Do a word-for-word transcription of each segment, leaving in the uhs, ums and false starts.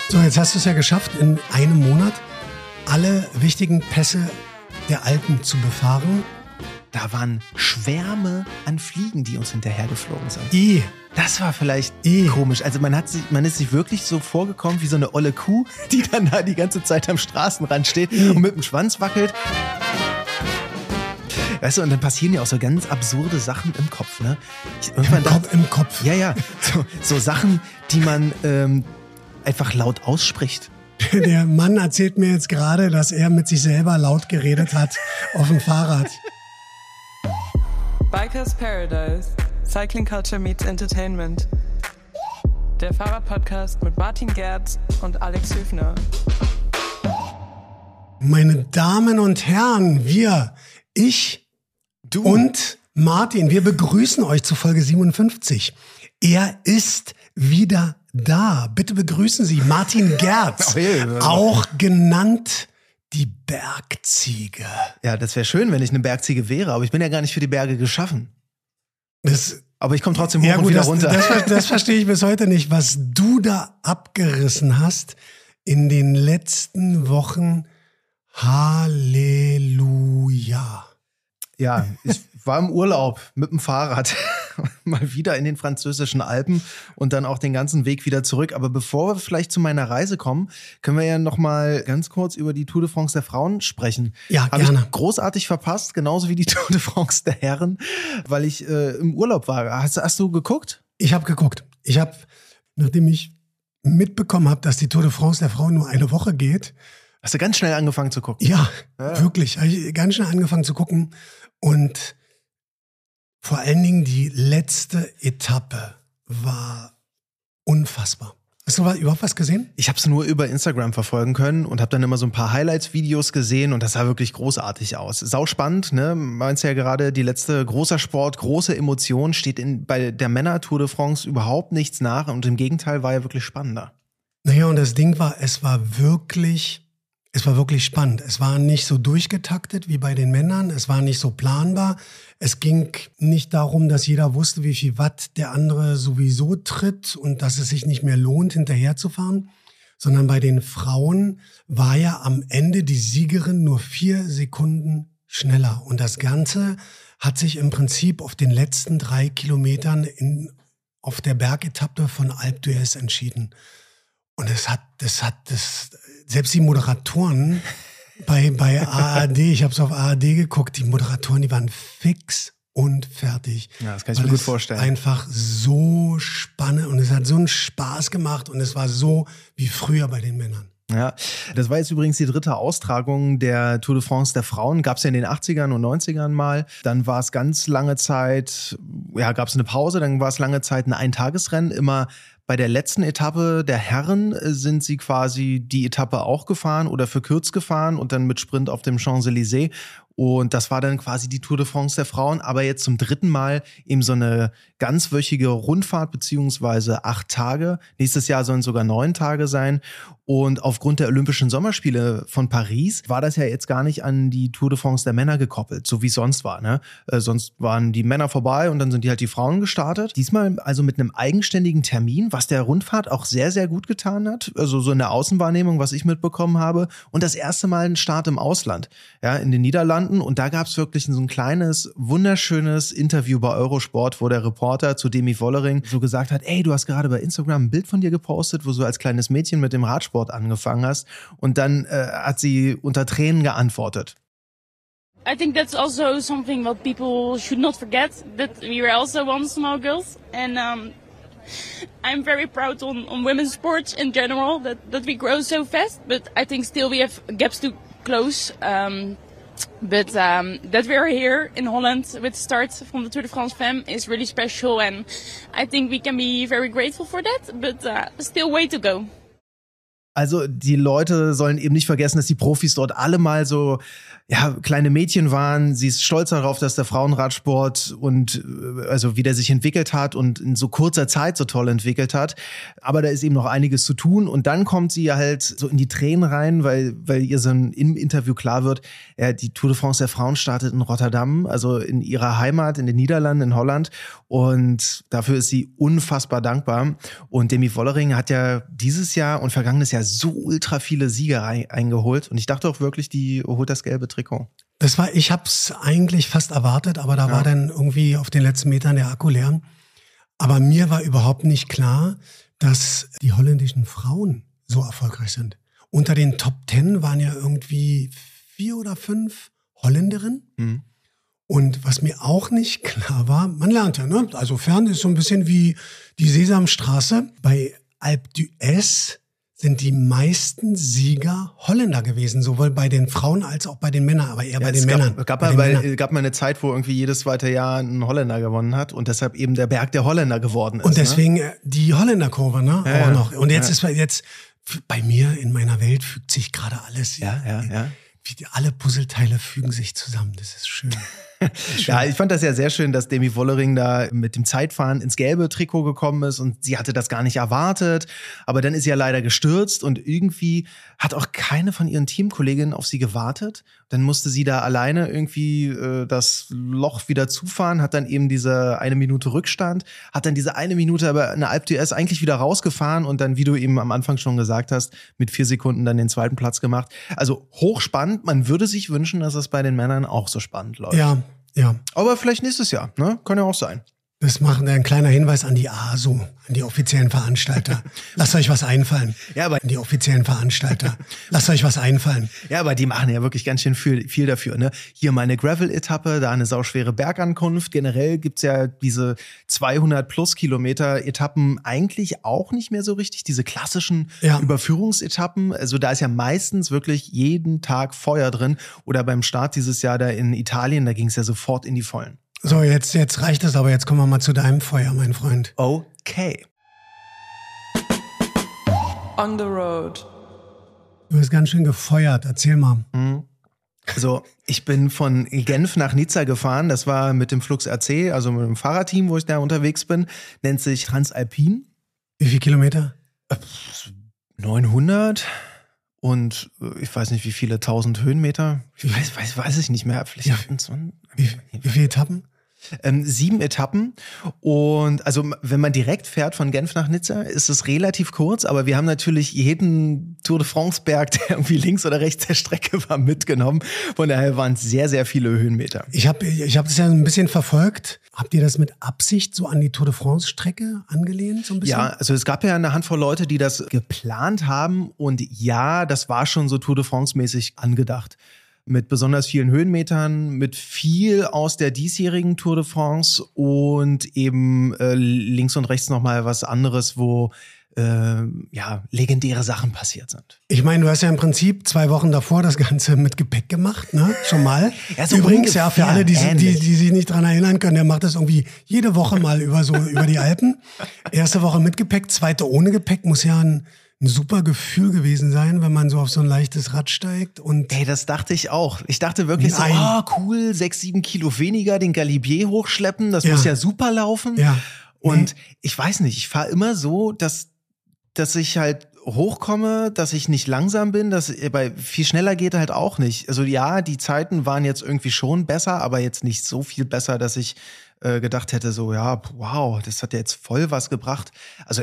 So, jetzt hast du es ja geschafft, in einem Monat alle wichtigen Pässe der Alpen zu befahren. Da waren Schwärme an Fliegen, die uns hinterhergeflogen sind. I. Das war vielleicht I. komisch. Also man hat sich, man ist sich wirklich so vorgekommen wie so eine olle Kuh, die dann da die ganze Zeit am Straßenrand steht I. und mit dem Schwanz wackelt. Weißt du, und dann passieren ja auch so ganz absurde Sachen im Kopf, ne? Ich, irgendwann Im, dachte, Kopf, Im Kopf. Ja, ja. So, so Sachen, die man ähm, einfach laut ausspricht. Der Mann erzählt mir jetzt gerade, dass er mit sich selber laut geredet hat auf dem Fahrrad. Bikers Paradise. Cycling Culture meets Entertainment. Der Fahrradpodcast mit Martin Gerz und Alex Hüfner. Meine Damen und Herren, wir, ich Du. und Martin, wir begrüßen euch zu Folge siebenundfünfzig. Er ist wieder da. Bitte begrüßen Sie Martin Gerz, Oh, yeah. auch genannt die Bergziege. Ja, das wäre schön, wenn ich eine Bergziege wäre, aber ich bin ja gar nicht für die Berge geschaffen. Das, Aber ich komme trotzdem hoch ja und gut, wieder das, runter. das, das verstehe ich bis heute nicht, was du da abgerissen hast in den letzten Wochen. Halleluja. Ja, ich war im Urlaub mit dem Fahrrad mal wieder in den französischen Alpen und dann auch den ganzen Weg wieder zurück. Aber bevor wir vielleicht zu meiner Reise kommen, können wir ja noch mal ganz kurz über die Tour de France der Frauen sprechen. Ja, Hab gerne. ich großartig verpasst, genauso wie die Tour de France der Herren, weil ich äh, im Urlaub war. Hast, hast du geguckt? Ich habe geguckt. Ich habe, nachdem ich mitbekommen habe, dass die Tour de France der Frauen nur eine Woche geht, Hast du ganz schnell angefangen zu gucken? ja, Ja. wirklich, habe ich ganz schnell angefangen zu gucken und vor allen Dingen die letzte Etappe war unfassbar. Hast du überhaupt was gesehen? Ich habe es nur über Instagram verfolgen können und habe dann immer so ein paar Highlights-Videos gesehen und das sah wirklich großartig aus. Sau spannend, ne? Meinst ja gerade, die letzte großer Sport, große Emotion steht in, bei der Männer-Tour de France überhaupt nichts nach und im Gegenteil war ja wirklich spannender. Naja, und das Ding war, es war wirklich, es war wirklich spannend. Es war nicht so durchgetaktet wie bei den Männern. Es war nicht so planbar. Es ging nicht darum, dass jeder wusste, wie viel Watt der andere sowieso tritt und dass es sich nicht mehr lohnt, hinterherzufahren. Sondern bei den Frauen war ja am Ende die Siegerin nur vier Sekunden schneller. Und das Ganze hat sich im Prinzip auf den letzten drei Kilometern in, auf der Bergetappe von Alpe d'Huez entschieden. Und es hat, das hat, das, selbst die Moderatoren bei, bei A R D, ich habe es auf A R D geguckt, die Moderatoren, die waren fix und fertig. Ja, das kann ich Weil mir gut es vorstellen. Einfach so spannend und es hat so einen Spaß gemacht und es war so wie früher bei den Männern. Ja, das war jetzt übrigens die dritte Austragung der Tour de France der Frauen. Gab es ja in den achtzigern und neunzigern mal. Dann war es ganz lange Zeit, ja, gab es eine Pause, dann war es lange Zeit ein Eintagesrennen. Immer bei der letzten Etappe der Herren sind sie quasi die Etappe auch gefahren oder verkürzt gefahren und dann mit Sprint auf dem Champs-Élysées. Und das war dann quasi die Tour de France der Frauen, aber jetzt zum dritten Mal eben so eine ganzwöchige Rundfahrt beziehungsweise acht Tage. Nächstes Jahr sollen sogar neun Tage sein. Und aufgrund der Olympischen Sommerspiele von Paris war das ja jetzt gar nicht an die Tour de France der Männer gekoppelt, so wie es sonst war. Ne? Äh, sonst waren die Männer vorbei und dann sind die halt die Frauen gestartet. Diesmal also mit einem eigenständigen Termin, was der Rundfahrt auch sehr, sehr gut getan hat. Also so in der Außenwahrnehmung, was ich mitbekommen habe. Und das erste Mal ein Start im Ausland, ja, in den Niederlanden. Und da gab es wirklich so ein kleines, wunderschönes Interview bei Eurosport, wo der Reporter zu Demi Wollering so gesagt hat, ey, du hast gerade bei Instagram ein Bild von dir gepostet, wo du als kleines Mädchen mit dem Radsport angefangen hast. Und dann äh, hat sie unter Tränen geantwortet. I think that's also something what people should not forget, that we were also once small girls. And um, I'm very proud on, on women's sports in general, that, that we grow so fast. But I think still we have gaps to close. Um, But um, that we're here in Holland with the start from the Tour de France Femme is really special, and I think we can be very grateful for that, but uh, still way to go. Also die Leute sollen eben nicht vergessen, dass die Profis dort alle mal so ja, kleine Mädchen waren. Sie ist stolz darauf, dass der Frauenradsport und also wie der sich entwickelt hat und in so kurzer Zeit so toll entwickelt hat. Aber da ist eben noch einiges zu tun. Und dann kommt sie halt so in die Tränen rein, weil, weil ihr so im Interview klar wird, ja, die Tour de France der Frauen startet in Rotterdam, also in ihrer Heimat, in den Niederlanden, in Holland. Und dafür ist sie unfassbar dankbar. Und Demi Vollering hat ja dieses Jahr und vergangenes Jahr so ultra viele Siege eingeholt. Und ich dachte auch wirklich, die holt das gelbe Trikot. Das war, ich hab's eigentlich fast erwartet, aber da ja. war dann irgendwie auf den letzten Metern der Akku leer. Aber mir war überhaupt nicht klar, dass die holländischen Frauen so erfolgreich sind. Unter den Top Ten waren ja irgendwie vier oder fünf Holländerinnen. Mhm. Und was mir auch nicht klar war, man lernt ja, ne? Also Fern ist so ein bisschen wie die Sesamstraße. Bei Alpe d'Huez sind die meisten Sieger Holländer gewesen, sowohl bei den Frauen als auch bei den Männern, aber eher ja, bei den gab, Männern. Gab, bei mal, Männern. gab mal eine Zeit, wo irgendwie jedes zweite Jahr ein Holländer gewonnen hat und deshalb eben der Berg der Holländer geworden ist. Und deswegen ne? die Holländerkurve, ne? Ja, auch noch. Und jetzt ja. ist jetzt bei mir in meiner Welt fügt sich gerade alles. Ja, ja, ja. Wie alle Puzzleteile fügen sich zusammen. Das ist schön. Ja, ich fand das ja sehr schön, dass Demi Vollering da mit dem Zeitfahren ins gelbe Trikot gekommen ist und sie hatte das gar nicht erwartet, aber dann ist sie ja leider gestürzt und irgendwie hat auch keine von ihren Teamkolleginnen auf sie gewartet. Dann musste sie da alleine irgendwie äh, das Loch wieder zufahren, hat dann eben diese eine Minute Rückstand, hat dann diese eine Minute aber in der Alpe d'Huez eigentlich wieder rausgefahren und dann, wie du eben am Anfang schon gesagt hast, mit vier Sekunden dann den zweiten Platz gemacht. Also hochspannend, man würde sich wünschen, dass es bei den Männern auch so spannend läuft. Ja. Ja. Aber vielleicht nächstes Jahr, ne? Kann ja auch sein. Das machen ein kleiner Hinweis an die A S O, an die offiziellen Veranstalter. Lasst euch was einfallen. Ja, aber an die offiziellen Veranstalter. Lasst euch was einfallen. Ja, aber die machen ja wirklich ganz schön viel, viel dafür, ne? Hier mal eine Gravel-Etappe, da eine sauschwere Bergankunft. Generell gibt's ja diese zweihundert plus Kilometer Etappen eigentlich auch nicht mehr so richtig. Diese klassischen ja. Überführungsetappen. Also da ist ja meistens wirklich jeden Tag Feuer drin. Oder beim Start dieses Jahr da in Italien, da ging's ja sofort in die Vollen. So, jetzt, jetzt reicht es, aber jetzt kommen wir mal zu deinem Feuer, mein Freund. Okay. On the road. Du bist ganz schön gefeuert, erzähl mal. Mhm. Also, ich bin von Genf nach Nizza gefahren, das war mit dem Flux R C, also mit dem Fahrradteam, wo ich da unterwegs bin, nennt sich Transalpin. Wie viele Kilometer? neunhundert und ich weiß nicht, wie viele tausend Höhenmeter. Ich weiß, weiß, weiß ich nicht mehr. Vielleicht achtundzwanzig. Wie, wie viele Etappen? Ähm, sieben Etappen und also wenn man direkt fährt von Genf nach Nizza, ist es relativ kurz, aber wir haben natürlich jeden Tour de France Berg, der irgendwie links oder rechts der Strecke war, mitgenommen. Von daher waren es sehr, sehr viele Höhenmeter. Ich habe ich hab das ja ein bisschen verfolgt. Habt ihr das mit Absicht so an die Tour de France Strecke angelehnt? So ein bisschen? Ja, also es gab ja eine Handvoll Leute, die das geplant haben und ja, das war schon so Tour de France mäßig angedacht. Mit besonders vielen Höhenmetern, mit viel aus der diesjährigen Tour de France und eben äh, links und rechts nochmal was anderes, wo äh, ja legendäre Sachen passiert sind. Ich meine, du hast ja im Prinzip zwei Wochen davor das Ganze mit Gepäck gemacht, ne? Schon mal. Ja, so übrigens, ja, für alle, die, ähnlich. die, die sich nicht dran erinnern können, der macht das irgendwie jede Woche mal über so über die Alpen. Erste Woche mit Gepäck, zweite ohne Gepäck, muss ja ein ein super Gefühl gewesen sein, wenn man so auf so ein leichtes Rad steigt und... Ey, das dachte ich auch. Ich dachte wirklich so, ah, oh, cool, sechs, sieben Kilo weniger, den Galibier hochschleppen, das ja. muss ja super laufen. Ja. Und nee. ich weiß nicht, ich fahre immer so, dass, dass ich halt hochkomme, dass ich nicht langsam bin, dass bei viel schneller geht halt auch nicht. Also ja, die Zeiten waren jetzt irgendwie schon besser, aber jetzt nicht so viel besser, dass ich äh, gedacht hätte, so, ja, wow, das hat ja jetzt voll was gebracht. Also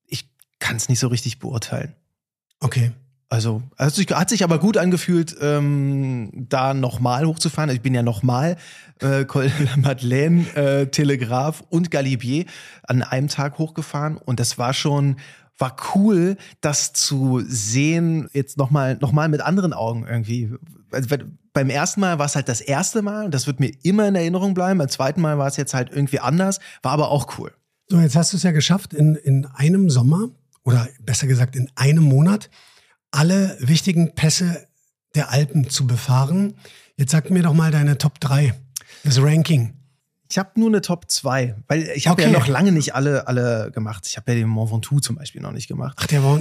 kann es nicht so richtig beurteilen. Okay. Also, also hat sich aber gut angefühlt, ähm, da nochmal hochzufahren. Ich bin ja nochmal äh, Col de la Madeleine, äh, Telegraph und Galibier an einem Tag hochgefahren und das war schon, war cool, das zu sehen, jetzt nochmal noch mal mit anderen Augen irgendwie. Also, beim ersten Mal war es halt das erste Mal, das wird mir immer in Erinnerung bleiben. Beim zweiten Mal war es jetzt halt irgendwie anders, war aber auch cool. So, jetzt hast du es ja geschafft, in, in einem Sommer oder besser gesagt in einem Monat alle wichtigen Pässe der Alpen zu befahren. Jetzt sag mir doch mal deine Top drei, das Ranking. Ich habe nur eine Top zwei, weil ich habe okay. ja noch lange nicht alle alle gemacht. Ich habe ja den Mont Ventoux zum Beispiel noch nicht gemacht. Ach, der Mont,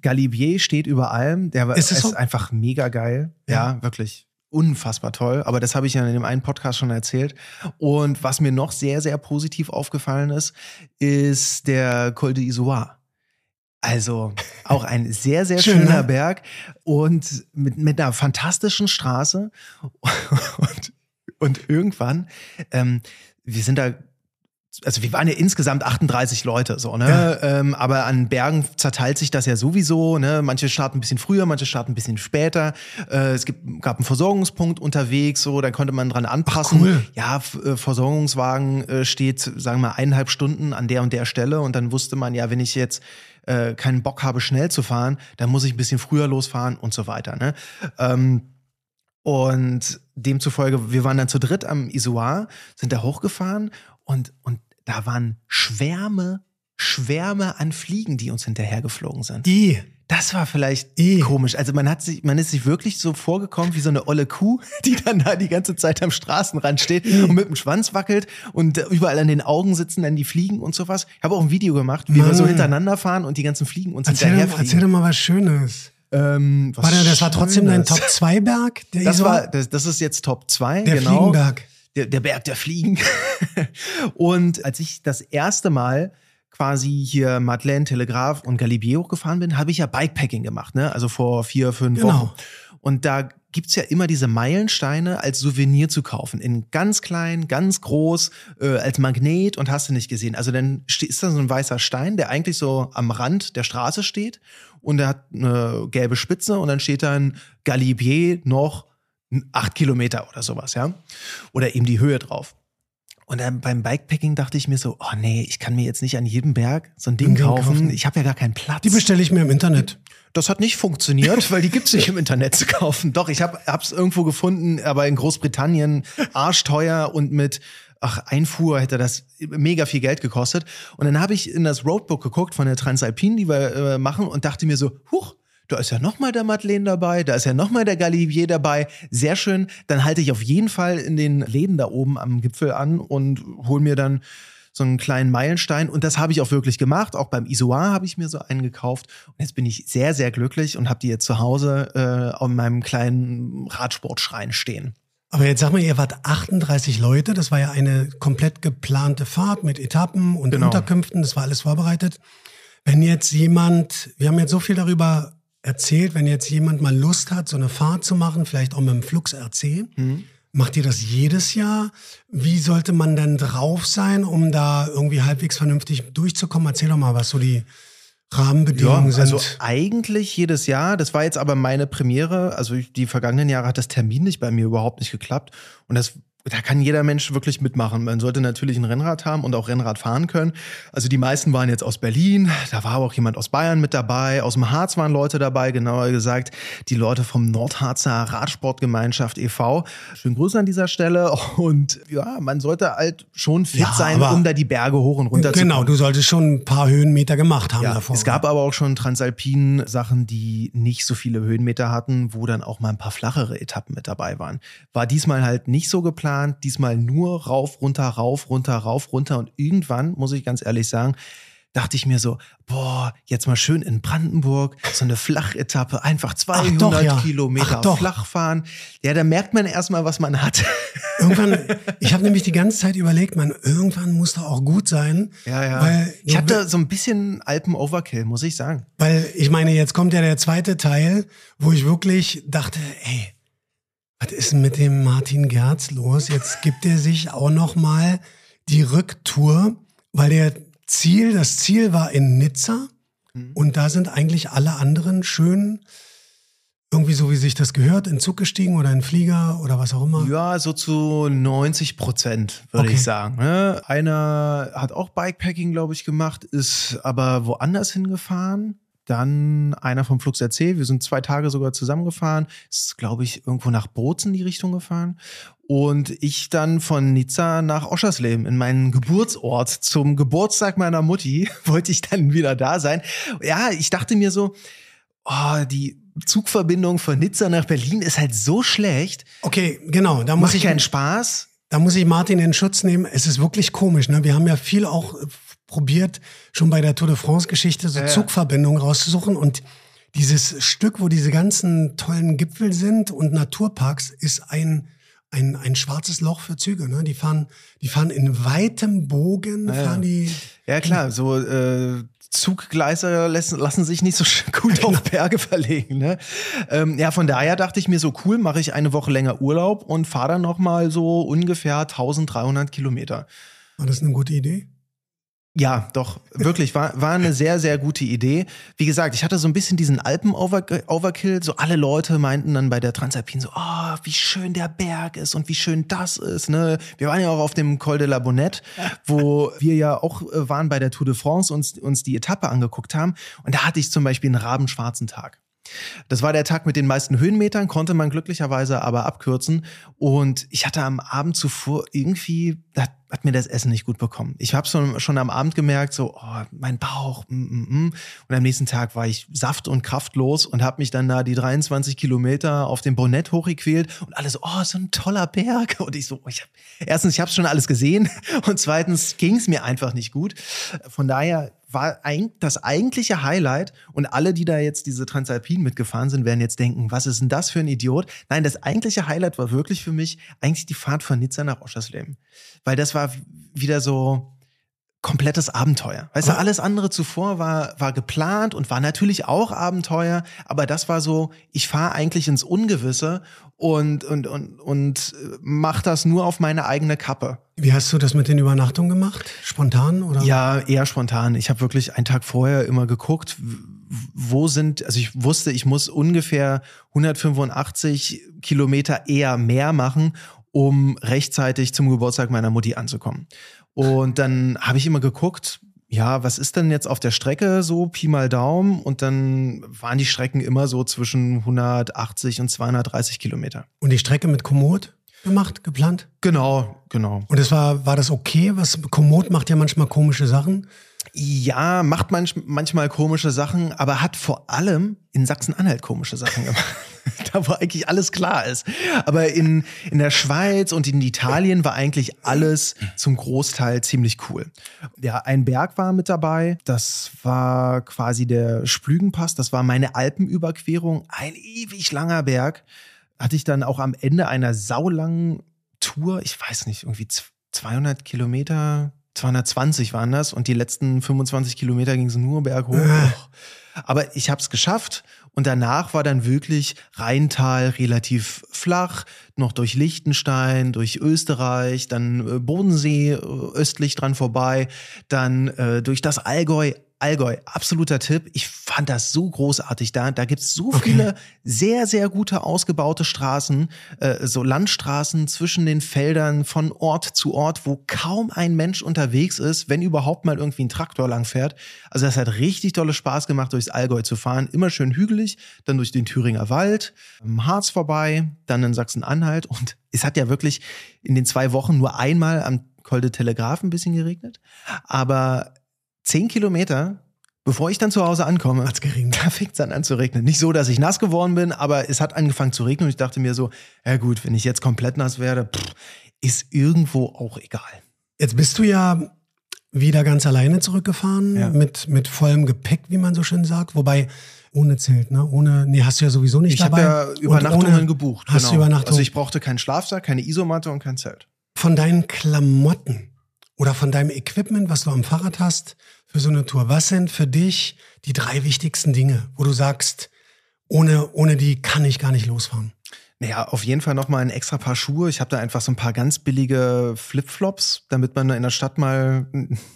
Galibier steht über allem. Der war, Ist ist, es so? einfach mega geil. Ja, Ja. wirklich unfassbar toll. Aber das habe ich ja in dem einen Podcast schon erzählt. Und was mir noch sehr, sehr positiv aufgefallen ist, ist der Col d'Izoard. Also auch ein sehr, sehr Schön, schöner ne? Berg und mit, mit einer fantastischen Straße. Und, und irgendwann, ähm, wir sind da, also wir waren ja insgesamt achtunddreißig Leute, so, ne? Ja. Ähm, aber an Bergen zerteilt sich das ja sowieso, ne? Manche starten ein bisschen früher, manche starten ein bisschen später. Äh, es gibt, gab einen Versorgungspunkt unterwegs, so, da konnte man dran anpassen. Ach, cool. Ja, F- äh, Versorgungswagen äh, steht, sagen wir mal, eineinhalb Stunden an der und der Stelle und dann wusste man, ja, wenn ich jetzt äh, keinen Bock habe, schnell zu fahren, dann muss ich ein bisschen früher losfahren und so weiter, ne? Ähm, Und demzufolge, wir waren dann zu dritt am Izoard, sind da hochgefahren und, und da waren Schwärme, Schwärme an Fliegen, die uns hinterhergeflogen sind. I. Das war vielleicht I. komisch. Also man hat sich, man ist sich wirklich so vorgekommen wie so eine olle Kuh, die dann da die ganze Zeit am Straßenrand steht I. und mit dem Schwanz wackelt und überall an den Augen sitzen dann die Fliegen und sowas. Ich habe auch ein Video gemacht, wie Mann. wir so hintereinander fahren und die ganzen Fliegen uns Erzähl, hinterherfliegen. erzähl doch mal was Schönes. Ähm, was War der, das war trotzdem dein Schönes. Top zwei Berg, der Das Izoard? war, das, das ist jetzt Top zwei, Der genau. Fliegenberg. Der, der Berg der Fliegen. Und als ich das erste Mal quasi hier Madeleine, Telegraph und Galibier hochgefahren bin, habe ich ja Bikepacking gemacht, ne? Also vor vier, fünf Genau. Wochen. Und da gibt's ja immer diese Meilensteine als Souvenir zu kaufen. In ganz klein, ganz groß, äh, als Magnet und hast du nicht gesehen. Also dann ste- ist da so ein weißer Stein, der eigentlich so am Rand der Straße steht und der hat eine gelbe Spitze und dann steht dann Galibier noch acht Kilometer oder sowas, ja. Oder eben die Höhe drauf. Und dann beim Bikepacking dachte ich mir so, oh nee, ich kann mir jetzt nicht an jedem Berg so ein Ding Ein Ding kaufen. kaufen. Ich habe ja gar keinen Platz. Die bestelle ich mir im Internet. Das hat nicht funktioniert, weil die gibt's nicht im Internet zu kaufen. Doch, ich habe hab's irgendwo gefunden, aber in Großbritannien arschteuer und mit ach, Einfuhr hätte das mega viel Geld gekostet. Und dann habe ich in das Roadbook geguckt von der Transalpine, die wir äh, machen und dachte mir so, huch, da ist ja noch mal der Madeleine dabei, da ist ja noch mal der Galibier dabei. Sehr schön. Dann halte ich auf jeden Fall in den Läden da oben am Gipfel an und hol mir dann so einen kleinen Meilenstein. Und das habe ich auch wirklich gemacht. Auch beim Izoard habe ich mir so einen gekauft. Und jetzt bin ich sehr, sehr glücklich und habe die jetzt zu Hause äh, auf meinem kleinen Radsportschrein stehen. Aber jetzt sag mal, ihr wart achtunddreißig Leute. Das war ja eine komplett geplante Fahrt mit Etappen und Genau. Unterkünften. Das war alles vorbereitet. Wenn jetzt jemand, wir haben jetzt so viel darüber erzählt, wenn jetzt jemand mal Lust hat, so eine Fahrt zu machen, vielleicht auch mit dem Flux R C, Mhm. macht ihr das jedes Jahr? Wie sollte man denn drauf sein, um da irgendwie halbwegs vernünftig durchzukommen? Erzähl doch mal, was so die Rahmenbedingungen sind. also eigentlich jedes Jahr. Das war jetzt aber meine Premiere. Also die vergangenen Jahre hat das Termin nicht bei mir überhaupt nicht geklappt. Und das da kann jeder Mensch wirklich mitmachen. Man sollte natürlich ein Rennrad haben und auch Rennrad fahren können. Also die meisten waren jetzt aus Berlin, da war aber auch jemand aus Bayern mit dabei, aus dem Harz waren Leute dabei, genauer gesagt die Leute vom Nordharzer Radsportgemeinschaft e V. Schönen Gruß an dieser Stelle und ja, man sollte halt schon fit Ja, sein, aber- um da die Berge hoch und runter zu Genau, kommen. du solltest schon ein paar Höhenmeter gemacht haben Ja, davor. es gab aber auch schon Transalpinen Sachen, die nicht so viele Höhenmeter hatten, wo dann auch mal ein paar flachere Etappen mit dabei waren. War diesmal halt nicht so geplant, diesmal nur rauf, runter, rauf, runter, rauf, runter und irgendwann, muss ich ganz ehrlich sagen, dachte ich mir so, boah, jetzt mal schön in Brandenburg, so eine Flachetappe, einfach zweihundert doch, ja. Kilometer Ach, doch. flach fahren. Ja, da merkt man erstmal, was man hat. Irgendwann, ich habe nämlich die ganze Zeit überlegt, man, irgendwann muss da auch gut sein. Ja, ja. Weil, Ich hatte so ein bisschen Alpen-Overkill, muss ich sagen. weil ich meine, jetzt kommt ja der zweite Teil, wo ich wirklich dachte, ey, was ist denn mit dem Martin Gerz los? Jetzt gibt er sich auch noch mal die Rücktour, weil der Ziel, das Ziel war in Nizza und da sind eigentlich alle anderen schön irgendwie so, wie sich das gehört, in Zug gestiegen oder in Flieger oder was auch immer. Ja, so zu neunzig Prozent, würde Okay. ich sagen. ne? Einer hat auch Bikepacking, glaube ich, gemacht, ist aber woanders hingefahren. Dann einer vom Flux R C, wir sind zwei Tage sogar zusammengefahren, ist, glaube ich, irgendwo nach Bozen die Richtung gefahren. Und ich dann von Nizza nach Oschersleben, in meinen Geburtsort. Zum Geburtstag meiner Mutti wollte ich dann wieder da sein. Ja, ich dachte mir so, oh, die Zugverbindung von Nizza nach Berlin ist halt so schlecht. Okay, genau, da muss Macht ich keinen Spaß. Da muss ich Martin in Schutz nehmen. Es ist wirklich komisch. Ne? Wir haben ja viel auch äh, probiert, schon bei der Tour de France-Geschichte so Ja, ja. Zugverbindungen rauszusuchen. Und Dieses Stück, wo diese ganzen tollen Gipfel sind und Naturparks, ist ein, ein, ein schwarzes Loch für Züge. Ne? Die fahren, die fahren in weitem Bogen, ja, fahren die. Ja, klar, so äh, Zuggleise lassen, lassen sich nicht so gut ja, auf Berge verlegen. Ne? Ähm, ja, von daher dachte ich mir so, cool, mache ich eine Woche länger Urlaub und fahre dann nochmal so ungefähr eintausenddreihundert Kilometer. War das eine gute Idee? Ja, doch, wirklich, war, war eine sehr, sehr gute Idee. Wie gesagt, ich hatte so ein bisschen diesen Alpen-Overkill, so alle Leute meinten dann bei der Transalpine so, oh, wie schön der Berg ist und wie schön das ist, ne. Wir waren ja auch auf dem Col de la Bonnette, wo wir ja auch waren bei der Tour de France, uns, uns die Etappe angeguckt haben und da hatte ich zum Beispiel einen rabenschwarzen Tag. Das war der Tag mit den meisten Höhenmetern, konnte man glücklicherweise aber abkürzen. Und ich hatte am Abend zuvor irgendwie, hat, hat mir das Essen nicht gut bekommen. Ich habe schon, schon am Abend gemerkt, so, oh, mein Bauch, mm, mm, mm. Und am nächsten Tag war ich saft- und kraftlos und habe mich dann da die dreiundzwanzig Kilometer auf dem Bonnette hochgequält und alles so, oh, so ein toller Berg. Und ich so, ich hab, erstens, ich habe schon alles gesehen und zweitens ging es mir einfach nicht gut. Von daher war das eigentliche Highlight und alle, die da jetzt diese Transalpine mitgefahren sind, werden jetzt denken, was ist denn das für ein Idiot? Nein, das eigentliche Highlight war wirklich für mich eigentlich die Fahrt von Nizza nach Oschersleben. Weil das war wieder so komplettes Abenteuer. Weißt du, alles andere zuvor war war geplant und war natürlich auch Abenteuer, aber das war so, ich fahre eigentlich ins Ungewisse und und und und mach das nur auf meine eigene Kappe. Wie hast du das mit den Übernachtungen gemacht? Spontan oder? Ja, eher spontan. Ich habe wirklich einen Tag vorher immer geguckt, wo sind, also ich wusste, ich muss ungefähr hundertfünfundachtzig Kilometer eher mehr machen, um rechtzeitig zum Geburtstag meiner Mutti anzukommen. Und dann habe ich immer geguckt, ja, was ist denn jetzt auf der Strecke so, Pi mal Daumen? Und dann waren die Strecken immer so zwischen hundertachtzig und zweihundertdreißig Kilometer. Und die Strecke mit Komoot gemacht, geplant? Genau, genau. Und es war, war das okay? Was, Komoot macht ja manchmal komische Sachen. Ja, macht manch, manchmal komische Sachen, aber hat vor allem in Sachsen-Anhalt komische Sachen gemacht. Da, wo eigentlich alles klar ist. Aber in, in der Schweiz und in Italien war eigentlich alles zum Großteil ziemlich cool. Ja, ein Berg war mit dabei. Das war quasi der Splügenpass. Das war meine Alpenüberquerung. Ein ewig langer Berg. Hatte ich dann auch am Ende einer saulangen Tour, ich weiß nicht, irgendwie zweihundert Kilometer, zweihundertzwanzig waren das und die letzten fünfundzwanzig Kilometer ging es nur berghoch. Aber ich habe es geschafft und danach war dann wirklich Rheintal relativ flach, noch durch Liechtenstein, durch Österreich, dann Bodensee östlich dran vorbei, dann äh, durch das Allgäu. Allgäu, absoluter Tipp. Ich fand das so großartig da. Da gibt's so okay. viele sehr, sehr gute ausgebaute Straßen, äh, so Landstraßen zwischen den Feldern von Ort zu Ort, wo kaum ein Mensch unterwegs ist, wenn überhaupt mal irgendwie ein Traktor lang fährt. Also das hat richtig dolle Spaß gemacht, durchs Allgäu zu fahren. Immer schön hügelig, dann durch den Thüringer Wald, im Harz vorbei, dann in Sachsen-Anhalt. Und es hat ja wirklich in den zwei Wochen nur einmal am Col de Telegraph ein bisschen geregnet. Aber Zehn Kilometer, bevor ich dann zu Hause ankomme, hat's geregnet. Da fängt es dann an zu regnen. Nicht so, dass ich nass geworden bin, aber es hat angefangen zu regnen und ich dachte mir so, ja gut, wenn ich jetzt komplett nass werde, pff, ist irgendwo auch egal. Jetzt bist du ja wieder ganz alleine zurückgefahren, ja. mit, mit vollem Gepäck, wie man so schön sagt. Wobei, ohne Zelt, ne? Ohne, nee, hast du ja sowieso nicht ich dabei. Ich habe ja Übernachtungen ohne, gebucht. Hast genau. du Übernachtung? Also ich brauchte keinen Schlafsack, keine Isomatte und kein Zelt. Von deinen Klamotten oder von deinem Equipment, was du am Fahrrad hast für so eine Tour, was sind für dich die drei wichtigsten Dinge, wo du sagst, ohne, ohne die kann ich gar nicht losfahren? Naja, auf jeden Fall nochmal ein extra Paar Schuhe. Ich habe da einfach so ein paar ganz billige Flipflops, damit man in der Stadt mal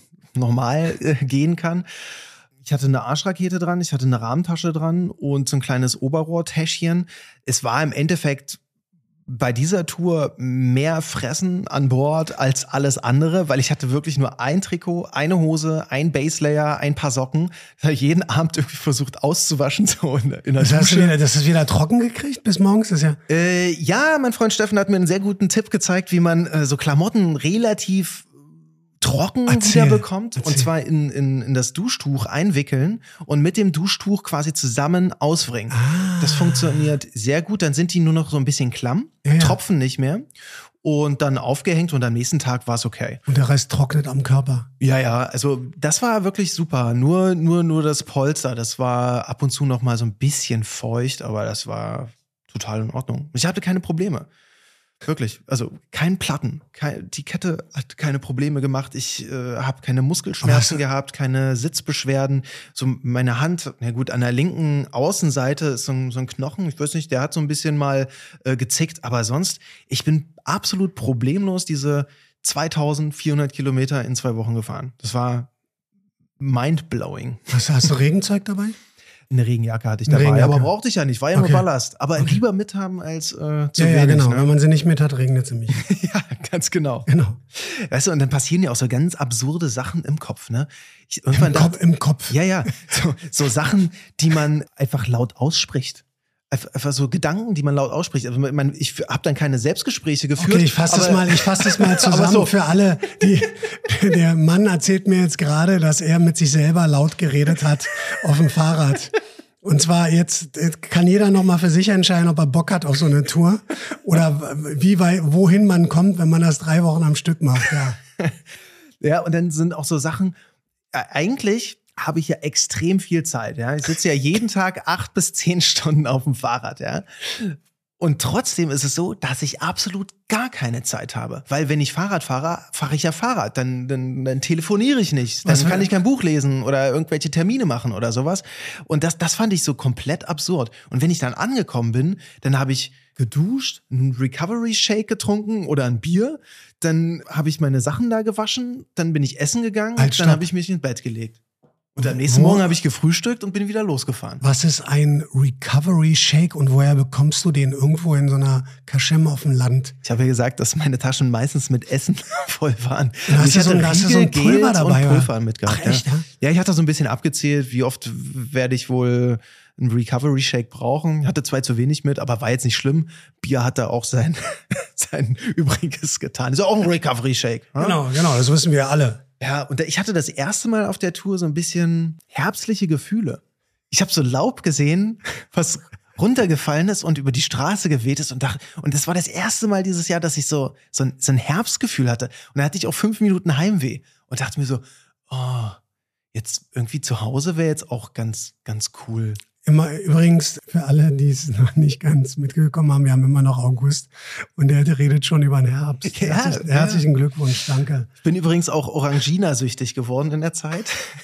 normal äh, gehen kann. Ich hatte eine Arschrakete dran, ich hatte eine Rahmentasche dran und so ein kleines Oberrohrtäschchen. Es war im Endeffekt bei dieser Tour mehr Fressen an Bord als alles andere, weil ich hatte wirklich nur ein Trikot, eine Hose, ein Baselayer, ein paar Socken. Das habe ich jeden Abend irgendwie versucht auszuwaschen. So in, in der das, hast du Dusche. wieder, das ist wieder trocken gekriegt bis morgens? Das ist ja, äh, ja, mein Freund Steffen hat mir einen sehr guten Tipp gezeigt, wie man äh, so Klamotten relativ trocken Erzähl, wieder bekommt. erzähl. Und zwar in, in, in das Duschtuch einwickeln und mit dem Duschtuch quasi zusammen auswringen. Ah. Das funktioniert sehr gut. Dann sind die nur noch so ein bisschen klamm, Ja, ja. tropfen nicht mehr. und dann aufgehängt und am nächsten Tag war es okay. Und der Rest trocknet am Körper. Ja, ja, also das war wirklich super. Nur, nur, nur das Polster, das war ab und zu noch mal so ein bisschen feucht, aber das war total in Ordnung. Ich hatte keine Probleme. Wirklich, also kein Platten. Kein, die Kette hat keine Probleme gemacht. Ich äh, habe keine Muskelschmerzen gehabt, keine Sitzbeschwerden. So meine Hand, na gut, an der linken Außenseite ist so ein, so ein Knochen. Ich weiß nicht, der hat so ein bisschen mal äh, gezickt. Aber sonst, ich bin absolut problemlos diese zweitausendvierhundert Kilometer in zwei Wochen gefahren. Das war mindblowing. Was, hast du Regenzeug dabei? Eine Regenjacke hatte ich dabei, Regenjacke. aber brauchte ich ja nicht, war ja Okay. nur Ballast. Aber Okay. lieber mithaben als äh, zu Ja, wenig. ja, genau. Ne? Wenn man sie nicht mit hat, regnet sie mich. Ja, ganz genau. Genau. Weißt du, und dann passieren ja auch so ganz absurde Sachen im Kopf, ne? Ich, Im irgendwann Kopf, dachte, Im Kopf. ja, ja, so, so Sachen, die man einfach laut ausspricht. Einfach, einfach so Gedanken, die man laut ausspricht. Also man, ich habe dann keine Selbstgespräche geführt. Okay, ich fasse das aber- mal, ich fasse das mal zusammen so. für alle. Die, der Mann erzählt mir jetzt gerade, dass er mit sich selber laut geredet hat auf dem Fahrrad. Und zwar jetzt kann jeder noch mal für sich entscheiden, ob er Bock hat auf so eine Tour oder wie weit, wohin man kommt, wenn man das drei Wochen am Stück macht. Ja. Ja, und dann sind auch so Sachen, äh, eigentlich habe ich ja extrem viel Zeit, ja. Ich sitze ja jeden Tag acht bis zehn Stunden auf dem Fahrrad, ja. Und trotzdem ist es so, dass ich absolut gar keine Zeit habe. Weil wenn ich Fahrrad fahre, fahre ich ja Fahrrad. Dann, dann, dann telefoniere ich nicht. Dann Was kann für- ich kein Buch lesen oder irgendwelche Termine machen oder sowas. Und das, das fand ich so komplett absurd. Und wenn ich dann angekommen bin, dann habe ich geduscht, einen Recovery Shake getrunken oder ein Bier. Dann habe ich meine Sachen da gewaschen. Dann bin ich essen gegangen. Halt, dann stopp. habe ich mich ins Bett gelegt. Und am nächsten Wo- Morgen habe ich gefrühstückt und bin wieder losgefahren. Was ist ein Recovery Shake und woher bekommst du den irgendwo in so einer Kaschemme auf dem Land? Ich habe ja gesagt, dass meine Taschen meistens mit Essen voll waren. Da hast Und ich du so hatte ein- da hast du so ein Riegel, Pulver Gels dabei, und oder? Pulver mitgehabt. Ach, echt, ja? ja? Ja, ich hatte so ein bisschen abgezählt, wie oft werde ich wohl einen Recovery Shake brauchen. Ich hatte zwei zu wenig mit, aber war jetzt nicht schlimm. Bier hat da auch sein, sein Übriges getan. Ist ja auch ein Recovery Shake. Ja? Genau, genau, das wissen wir alle. Ja, und ich hatte das erste Mal auf der Tour so ein bisschen herbstliche Gefühle. Ich habe so Laub gesehen, was runtergefallen ist und über die Straße geweht ist und dachte, und das war das erste Mal dieses Jahr, dass ich so so ein, so ein Herbstgefühl hatte. Und da hatte ich auch fünf Minuten Heimweh und dachte mir so, oh, jetzt irgendwie zu Hause wäre jetzt auch ganz ganz cool. Immer übrigens für alle, die es noch nicht ganz mitgekommen haben, wir haben immer noch August und der, der redet schon über den Herbst. Ja, Herzlich, ja. herzlichen Glückwunsch, danke. Ich bin übrigens auch Orangina-süchtig geworden in der Zeit.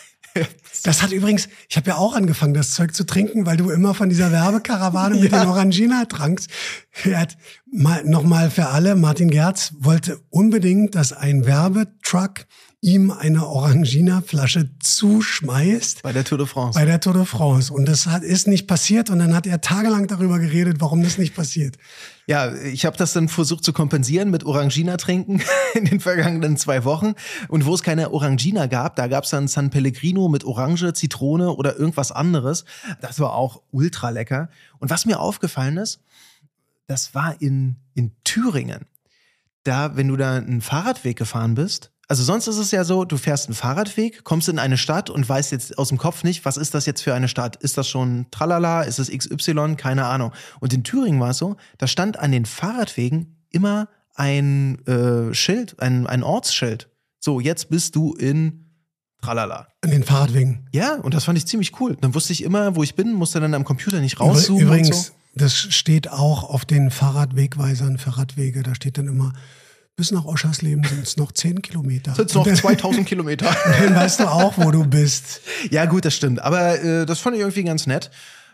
Das hat übrigens, ich habe ja auch angefangen, das Zeug zu trinken, weil du immer von dieser Werbekarawane mit den Orangina trankst. Er hat mal, nochmal für alle, Martin Gerz wollte unbedingt, dass ein Werbetruck ihm eine Orangina-Flasche zuschmeißt. Bei der Tour de France. Bei der Tour de France. Und das hat, ist nicht passiert. Und dann hat er tagelang darüber geredet, warum das nicht passiert. Ja, ich habe das dann versucht zu kompensieren mit Orangina trinken in den vergangenen zwei Wochen. Und wo es keine Orangina gab, da gab es dann San Pellegrino mit Orange, Zitrone oder irgendwas anderes. Das war auch ultra lecker. Und was mir aufgefallen ist, das war in, in Thüringen. Da, wenn du da einen Fahrradweg gefahren bist, also sonst ist es ja so, du fährst einen Fahrradweg, kommst in eine Stadt und weißt jetzt aus dem Kopf nicht, was ist das jetzt für eine Stadt? Ist das schon Tralala? Ist es X Y? Keine Ahnung. Und in Thüringen war es so, da stand an den Fahrradwegen immer ein äh, Schild, ein, ein Ortsschild. So, jetzt bist du in Tralala. An den Fahrradwegen. Ja, und das fand ich ziemlich cool. Dann wusste ich immer, wo ich bin, musste dann am Computer nicht rauszoomen Übrigens, und so. das steht auch auf den Fahrradwegweisern für Radwege. Da steht dann immer, bis nach Oschersleben sind es noch zehn Kilometer. Sind noch Und dann- zweitausend Kilometer. Dann weißt du auch, wo du bist. Ja, gut, das stimmt. Aber äh, das fand ich irgendwie ganz nett.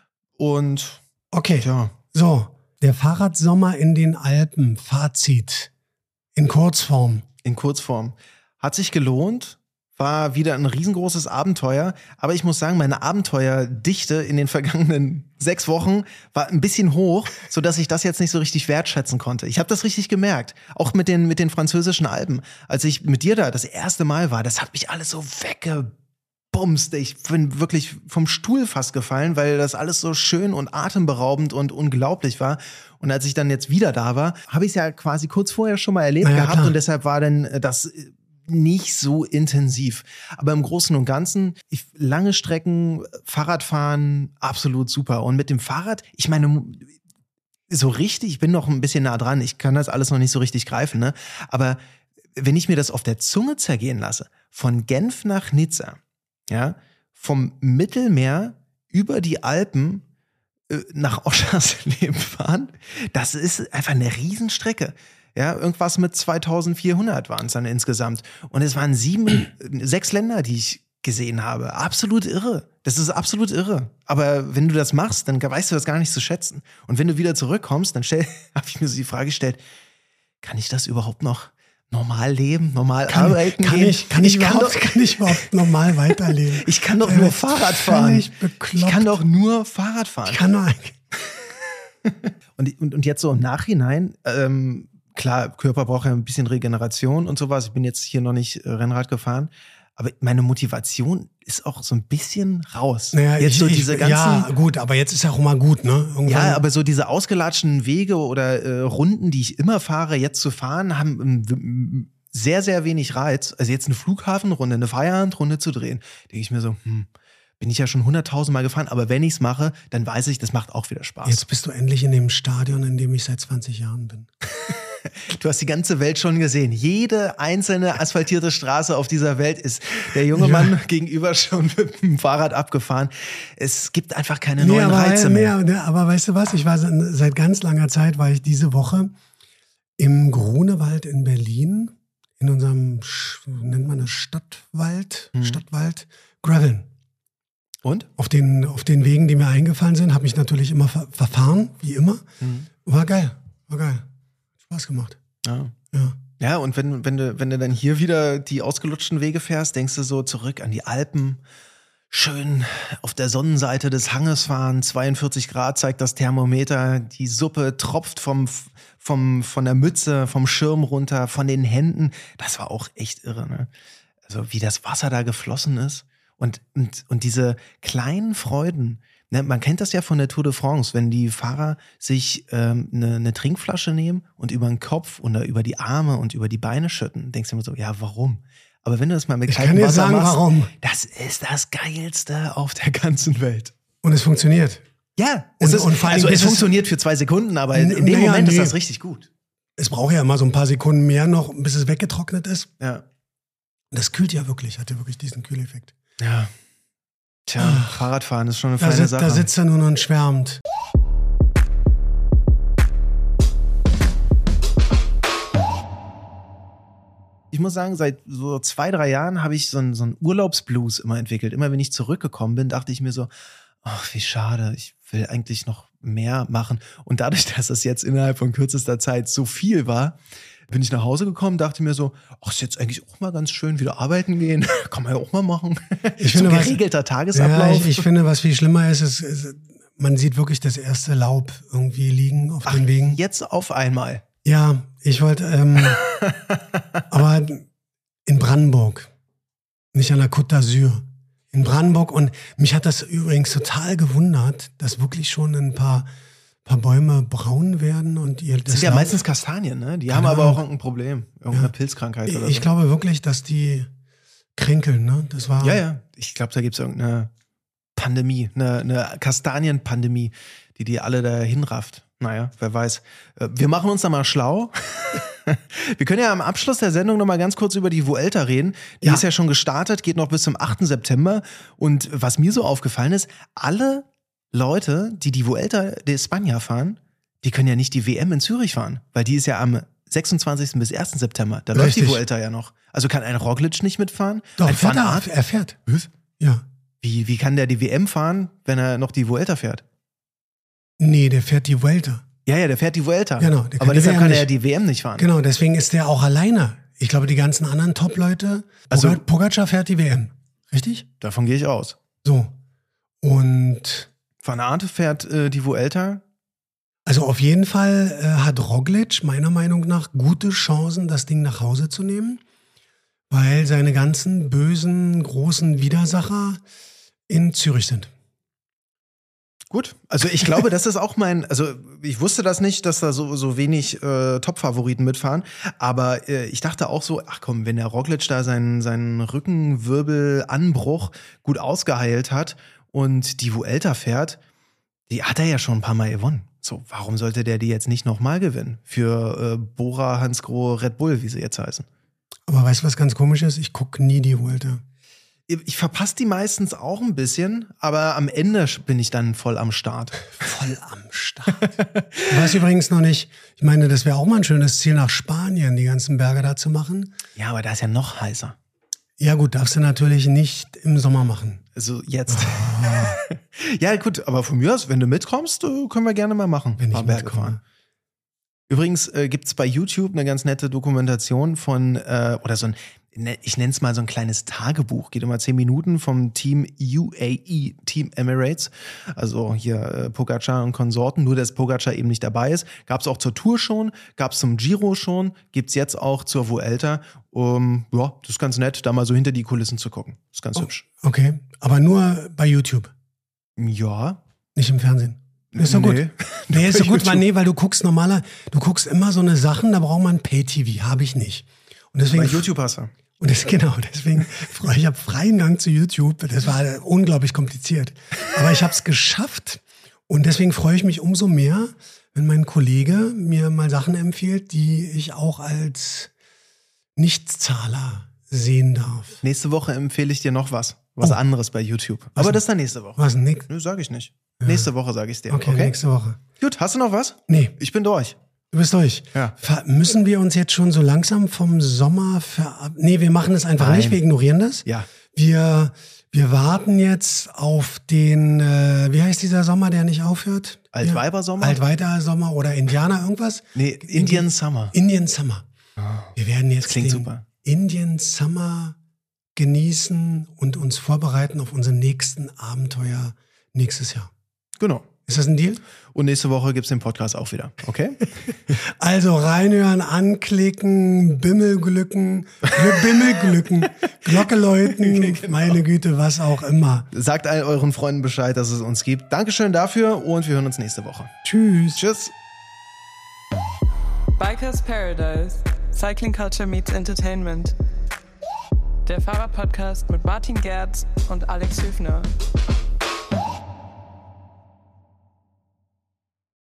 Und Okay, ja, so. Der Fahrradsommer in den Alpen. Fazit. In Kurzform. in Kurzform. Hat sich gelohnt. War wieder ein riesengroßes Abenteuer. Aber ich muss sagen, meine Abenteuerdichte in den vergangenen sechs Wochen war ein bisschen hoch, sodass ich das jetzt nicht so richtig wertschätzen konnte. Ich habe das richtig gemerkt. Auch mit den, mit den französischen Alpen. Als ich mit dir da das erste Mal war, das hat mich alles so weggebumst. Ich bin wirklich vom Stuhl fast gefallen, weil das alles so schön und atemberaubend und unglaublich war. Und als ich dann jetzt wieder da war, habe ich es ja quasi kurz vorher schon mal erlebt Na ja, gehabt. klar. Und deshalb war dann äh, das äh, nicht so intensiv. Aber im Großen und Ganzen, ich, lange Strecken, Fahrradfahren, absolut super. Und mit dem Fahrrad, ich meine, so richtig, ich bin noch ein bisschen nah dran, ich kann das alles noch nicht so richtig greifen, ne? Aber wenn ich mir das auf der Zunge zergehen lasse, von Genf nach Nizza, ja, vom Mittelmeer über die Alpen äh, nach Oschersleben fahren, das ist einfach eine Riesenstrecke. Ja, irgendwas mit zweitausendvierhundert waren es dann insgesamt. Und es waren sieben, sechs Länder, die ich gesehen habe. Absolut irre. Das ist absolut irre. Aber wenn du das machst, dann weißt du das gar nicht zu schätzen. Und wenn du wieder zurückkommst, dann habe ich mir so die Frage gestellt, kann ich das überhaupt noch normal leben, normal kann, arbeiten kann gehen? Ich, kann, ich, ich kann überhaupt, doch, kann ich überhaupt normal weiterleben? Ich kann doch nur Fahrrad fahren. Ich kann doch nur Fahrrad fahren. Ich kann doch eigentlich. und, und, und jetzt so im Nachhinein, ähm, klar, Körper braucht ja ein bisschen Regeneration und sowas. Ich bin jetzt hier noch nicht Rennrad gefahren. Aber meine Motivation ist auch so ein bisschen raus. Naja, jetzt ich, so ich, diese ganzen, ja, gut, aber jetzt ist ja auch mal gut, ne? Irgendwann. Ja, aber so diese ausgelatschten Wege oder äh, Runden, die ich immer fahre, jetzt zu fahren, haben ähm, sehr, sehr wenig Reiz. Also jetzt eine Flughafenrunde, eine Feierabendrunde zu drehen, denke ich mir so, hm, bin ich ja schon hunderttausend Mal gefahren, aber wenn ich es mache, dann weiß ich, das macht auch wieder Spaß. Jetzt bist du endlich in dem Stadion, in dem ich seit zwanzig Jahren bin. Du hast die ganze Welt schon gesehen. Jede einzelne asphaltierte Straße auf dieser Welt ist der junge ja. Mann gegenüber schon mit dem Fahrrad abgefahren. Es gibt einfach keine nee, neuen aber, Reize mehr. Nee, aber weißt du was? Ich war seit ganz langer Zeit, war ich diese Woche im Grunewald in Berlin, in unserem, nennt man das Stadtwald, mhm. Stadtwald, Graveln. Und? Auf den, auf den Wegen, die mir eingefallen sind, habe ich natürlich immer ver- verfahren, wie immer. Mhm. War geil, war geil. Spaß gemacht. Ja. Ja, ja und wenn, wenn, du, wenn du dann hier wieder die ausgelutschten Wege fährst, denkst du so zurück an die Alpen. Schön auf der Sonnenseite des Hanges fahren, zweiundvierzig Grad zeigt das Thermometer, die Suppe tropft vom, vom, von der Mütze, vom Schirm runter, von den Händen. Das war auch echt irre, ne? Also wie das Wasser da geflossen ist. Und, und, und diese kleinen Freuden, ne, man kennt das ja von der Tour de France, wenn die Fahrer sich ähm, eine, eine Trinkflasche nehmen und über den Kopf oder über die Arme und über die Beine schütten, denkst du immer so, ja, warum? Aber wenn du das mal mit kaltem Wasser sagen, machst, warum. das ist das Geilste auf der ganzen Welt. Und es funktioniert. Ja, und, es, ist, und vor allem also es es funktioniert für zwei Sekunden, aber in, in dem naja, Moment nee. ist das richtig gut. Es braucht ja immer so ein paar Sekunden mehr noch, bis es weggetrocknet ist. Ja. Das kühlt ja wirklich, hat ja wirklich diesen Kühleffekt. Ja. Tja, Ach, Fahrradfahren ist schon eine da feine sit, Sache. Da sitzt er nur noch und schwärmt. Ich muss sagen, seit so zwei, drei Jahren habe ich so einen, so einen Urlaubsblues immer entwickelt. Immer wenn ich zurückgekommen bin, dachte ich mir so, ach, wie schade, ich will eigentlich noch mehr machen. Und dadurch, dass es jetzt innerhalb von kürzester Zeit so viel war, bin ich nach Hause gekommen, dachte mir so, ach, ist jetzt eigentlich auch mal ganz schön, wieder arbeiten gehen. Kann man ja auch mal machen. Ich so finde, ein geregelter was, Tagesablauf. Ja, ich, ich finde, was viel schlimmer ist, ist, ist, man sieht wirklich das erste Laub irgendwie liegen auf ach, den Wegen. Jetzt auf einmal. Ja, ich wollte, ähm, aber in Brandenburg, nicht an der Côte d'Azur, in Brandenburg. Und mich hat das übrigens total gewundert, dass wirklich schon ein paar paar Bäume braun werden und ihr das, das sind ja Laub, meistens Kastanien, ne? Die genau. haben aber auch irgendein Problem, irgendeine ja. Pilzkrankheit ich, oder ich so. glaube wirklich, dass die kränkeln, ne? Das war Ja, ja. Ich glaube, da gibt es irgendeine Pandemie, eine, eine Kastanienpandemie, die die alle da hinrafft. Naja, wer weiß. Wir machen uns da mal schlau. Wir können ja am Abschluss der Sendung noch mal ganz kurz über die Vuelta reden. Die ja. ist ja schon gestartet, geht noch bis zum achten September. Und was mir so aufgefallen ist, alle Leute, die die Vuelta de España fahren, die können ja nicht die W M in Zürich fahren, weil die ist ja am sechsundzwanzigsten bis ersten September. Da läuft die Vuelta ja noch. Also kann ein Roglic nicht mitfahren? Doch, ein fährt Van er, Aert? er fährt. Was? Ja. Wie, wie kann der die W M fahren, wenn er noch die Vuelta fährt? Nee, der fährt die Vuelta. Ja, ja, der fährt die Vuelta. Genau, der kann aber die deshalb W M kann er ja nicht. die W M nicht fahren. Genau, deswegen ist der auch alleine. Ich glaube, die ganzen anderen Top-Leute, Also- Pogac- Pogacar fährt die W M. Richtig? Davon gehe ich aus. So. Und Van Aert fährt äh, die Vuelta. also auf jeden Fall äh, hat Roglic meiner Meinung nach gute Chancen, das Ding nach Hause zu nehmen, weil seine ganzen bösen, großen Widersacher in Zürich sind. Gut, also ich glaube, das ist auch mein, also ich wusste das nicht, dass da so, so wenig äh, Top-Favoriten mitfahren, aber äh, ich dachte auch so, ach komm, wenn der Roglic da seinen, seinen Rückenwirbelanbruch gut ausgeheilt hat und die Vuelta fährt, die hat er ja schon ein paar Mal gewonnen. So, warum sollte der die jetzt nicht nochmal gewinnen? Für äh, Bora Hansgrohe Red Bull, wie sie jetzt heißen. Aber weißt du, was ganz komisch ist? Ich gucke nie die Vuelta. Ich verpasse die meistens auch ein bisschen, aber am Ende bin ich dann voll am Start. Voll am Start. Du weißt übrigens noch nicht, ich meine, das wäre auch mal ein schönes Ziel, nach Spanien die ganzen Berge da zu machen. Ja, aber da ist ja noch heißer. Ja gut, darfst du natürlich nicht im Sommer machen. Also jetzt. Oh. Ja gut, aber von mir aus, wenn du mitkommst, können wir gerne mal machen. Wenn ich Berge mitkomme. fahren. Übrigens äh, gibt's bei YouTube eine ganz nette Dokumentation von, äh, oder so ein, ich nenne es mal so ein kleines Tagebuch, geht immer zehn Minuten vom Team U A E, Team Emirates, also hier äh, Pogacar und Konsorten, nur dass Pogacar eben nicht dabei ist. Gab's auch zur Tour schon, gab's zum Giro schon, gibt's jetzt auch zur Vuelta. Um, ja, das ist ganz nett, da mal so hinter die Kulissen zu gucken. Das ist ganz Oh, hübsch. okay, aber nur bei YouTube, Ja. nicht im Fernsehen. Ist doch Nee. gut. Nee, ist Bei doch gut, weil, YouTube. nee, weil du guckst normaler, du guckst immer so eine Sachen, da braucht man Pay-T V, habe ich nicht. Und deswegen, Bei YouTube hast du. und das, genau, deswegen, freue ich habe freien Gang zu YouTube, das war unglaublich kompliziert. Aber ich habe es geschafft und deswegen freue ich mich umso mehr, wenn mein Kollege mir mal Sachen empfiehlt, die ich auch als Nichtzahler sehen darf. Nächste Woche empfehle ich dir noch was. Was Oh. anderes bei YouTube. Was Aber denn? das ist dann nächste Woche. Was, nix? Nö, sag ich nicht. Nächste Woche sage ich dir. Okay, Okay, nächste Woche. Gut, hast du noch was? Nee, Ich bin durch. du bist durch. Ja. Ver müssen wir uns jetzt schon so langsam vom Sommer verab... Nee, wir machen es einfach Nein. nicht, wir ignorieren das. Ja. Wir, wir warten jetzt auf den, äh, wie heißt dieser Sommer, der nicht aufhört? Altweibersommer? Altweibersommer oder Indianer irgendwas? Nee, Indian Summer. Indian Summer. Wir werden jetzt klingt den super. Indian Summer genießen und uns vorbereiten auf unsere nächsten Abenteuer nächstes Jahr. Genau. Ist das ein Deal? Und nächste Woche gibt's den Podcast auch wieder. Okay? Also reinhören, anklicken, Bimmelglücken, Bimmelglücken, Glocke läuten, meine Güte, was auch immer. Sagt all euren Freunden Bescheid, dass es uns gibt. Dankeschön dafür und wir hören uns nächste Woche. Tschüss. Tschüss. Bikers Paradise. Cycling Culture meets Entertainment. Der Fahrrad-Podcast mit Martin Gerz und Alex Hüfner.